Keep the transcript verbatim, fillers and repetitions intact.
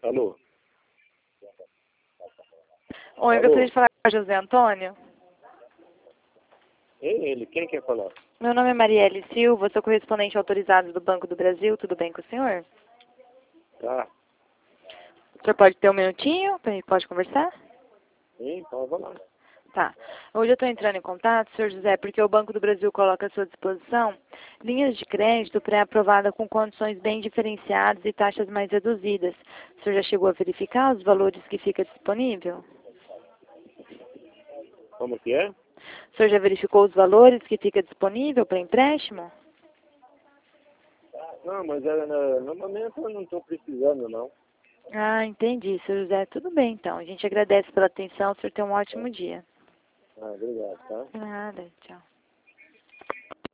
Alô? Oi, eu Alô? gostaria de falar com o José Antônio. É ele, quem quer falar? Meu nome é Marielle Silva, sou correspondente autorizado do Banco do Brasil. Tudo bem com o senhor? Tá. O senhor pode ter um minutinho? Pra gente pode conversar? Sim, então vamos lá. Tá. Hoje eu estou entrando em contato, senhor José, porque o Banco do Brasil coloca à sua disposição linhas de crédito pré-aprovada com condições bem diferenciadas e taxas mais reduzidas. O senhor já chegou a verificar os valores que fica disponível? Como que é? O senhor já verificou os valores que fica disponível para empréstimo? Não, mas é, no, no momento eu não estou precisando, não. Ah, entendi, senhor José. Tudo bem, então. A gente agradece pela atenção. O senhor tem um ótimo dia. Ah, obrigado, tá? Nada, tchau.